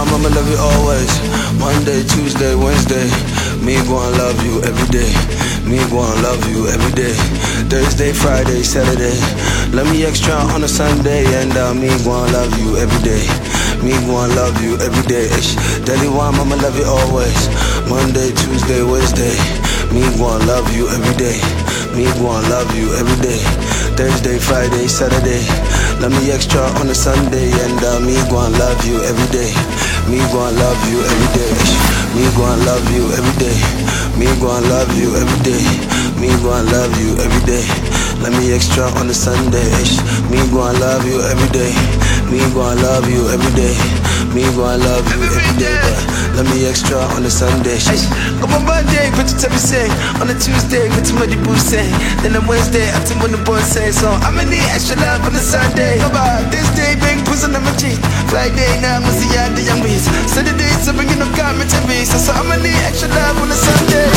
one, I'ma love you always. Monday, Tuesday, Wednesday. Me gon' love you every day. Me gon' love you every day. Thursday, Friday, Saturday. Let me extra on a Sunday. And me gon' love you every day. Me gon' love you every day. Daily one, I'ma love you always. Monday, Tuesday, Wednesday. Me gon' love you every day. Me gon' love you every day. Thursday, Friday, Saturday. Let me extra on a Sunday. And me gon' love you every day. Me gon' love you every day. Me gon' love you every day. Me gon' love you every day. Me gon' love you every day. Let me extra on a Sunday. Me gon' love you every day. Me gon' love you every day. Me gon' love you every day. But let me extra on a Sunday. On my Monday, put your tabby say. On a Tuesday, put your muddy boo say. Then on Wednesday, after when the boy say. So I'ma need extra love on a Sunday. About this day, bang pussy on my cheek. Friday, now I'm see ya the young bees. Saturday, so bringing up garment and bees. So I'ma need extra love on a Sunday.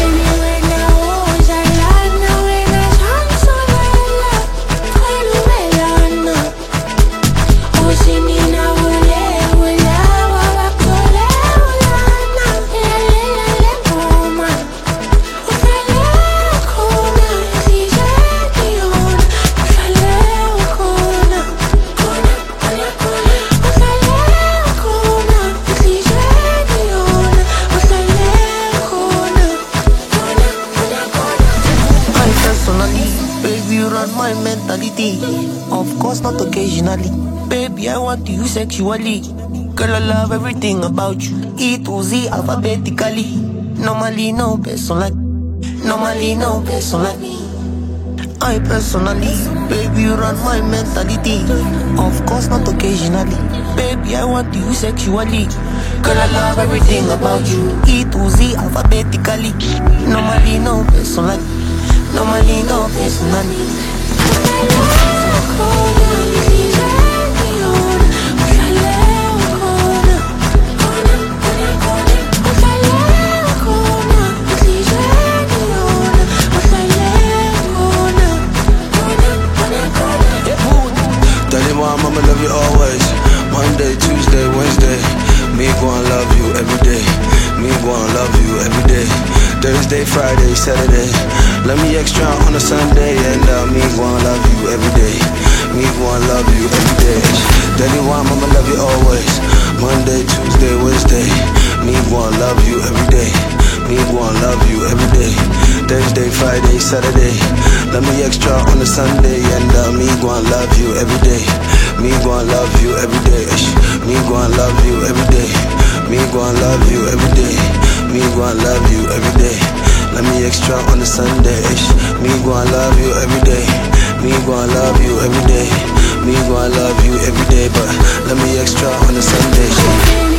My mentality, of course not occasionally. Baby, I want you sexually. Girl, I love everything about you. E to Z alphabetically. Normally no person like. Normally no person like me. I personally, baby, you run my mentality. Of course not occasionally. Baby, I want you sexually. Girl, I love everything about you. E to Z alphabetically. Normally no person like. Normally no personally. I'ma love you always. Monday, Tuesday, Wednesday. Me gon' love you every day. Me gon' love you every day. Thursday, Friday, Saturday. Let me extra on a Sunday. And me gon' love you every day. Me gon' love you every day. Daily one, I'ma love you always. Monday, Tuesday, Wednesday. Me gon' love you every day. Me gon' love you every day. Thursday, Friday, Saturday. Let me extra on a Sunday. And me gon' love you every day. Me gon' love you every day. Me gon' love you every day. Me gon' love you every day. Me gon' love you every day. Let me extra on a Sunday. Me gon' love you every day. Me gon' love you every day. Me gon' love you every day. But let me extra on a Sunday.